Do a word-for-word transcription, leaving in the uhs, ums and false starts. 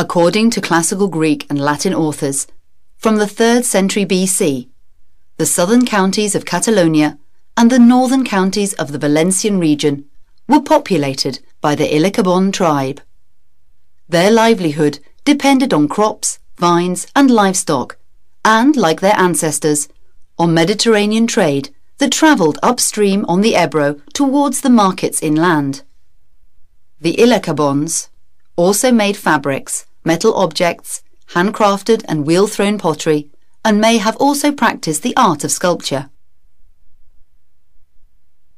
according to classical Greek and Latin authors, from the third century B C, the southern counties of Catalonia and the northern counties of the Valencian region were populated by the Illacabon tribe. Their livelihood depended on crops, vines and livestock, and, like their ancestors, on Mediterranean trade that travelled upstream on the Ebro towards the markets inland. The Illacabons also made fabrics, metal objects, handcrafted and wheel-thrown pottery, and may have also practised the art of sculpture.